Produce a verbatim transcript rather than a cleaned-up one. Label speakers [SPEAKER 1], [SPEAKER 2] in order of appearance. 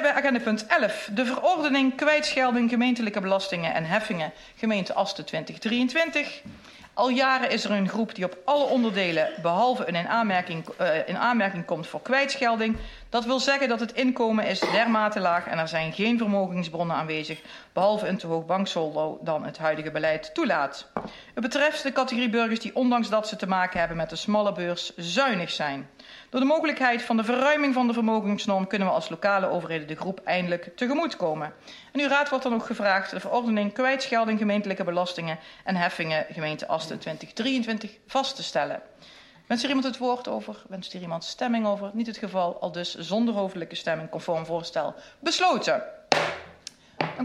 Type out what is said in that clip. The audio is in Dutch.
[SPEAKER 1] wij bij agenda punt elf, de verordening kwijtschelding gemeentelijke belastingen en heffingen, gemeente Asten twintig drieëntwintig. Al jaren is er een groep die op alle onderdelen behalve een in aanmerking, uh, in aanmerking komt voor kwijtschelding. Dat wil zeggen dat het inkomen is dermate laag en er zijn geen vermogensbronnen aanwezig, behalve een te hoog banksaldo dan het huidige beleid toelaat. Het betreft de categorie burgers die ondanks dat ze te maken hebben met een smalle beurs zuinig zijn. Door de mogelijkheid van de verruiming van de vermogensnorm kunnen we als lokale overheden de groep eindelijk tegemoetkomen. En uw raad wordt dan ook gevraagd de verordening kwijtschelding gemeentelijke belastingen en heffingen gemeente Asten twintig drieëntwintig vast te stellen. Wenst hier iemand het woord over? Wenst hier iemand stemming over? Niet het geval, al dus zonder hoofdelijke stemming conform voorstel besloten.